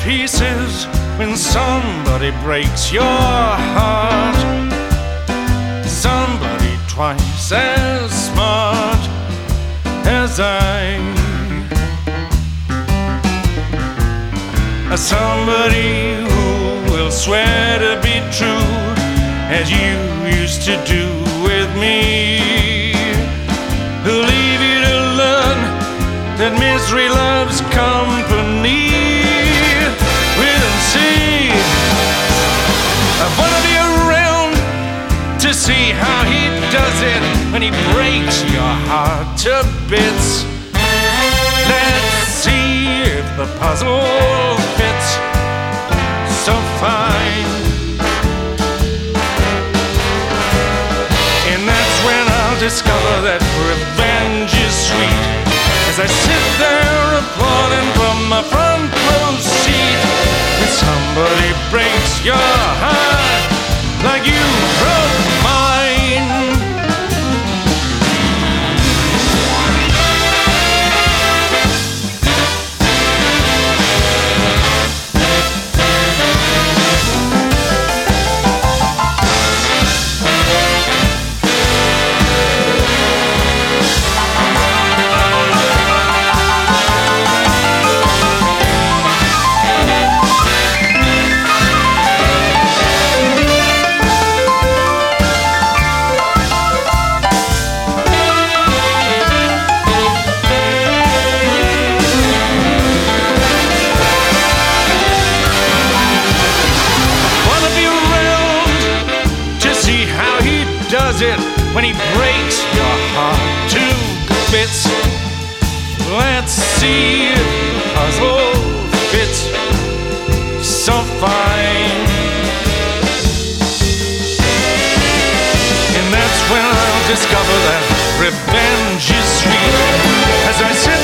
pieces when somebody breaks your heart. Somebody twice as smart as I. Somebody who will swear to be true as you used to do with me. Who'll leave you to learn that misery loves company. We'll see. I wanna be around to see how he does it when he breaks your heart to bits. Let's see if the puzzle fits so fine. And that's when I'll discover that revenge is sweet, as I sit there applauding from my front row seat. When somebody breaks your heart like you broke mine. It when he breaks your heart to bits. Let's see if the puzzle fits so fine. And that's when I'll discover that revenge is sweet, as I sit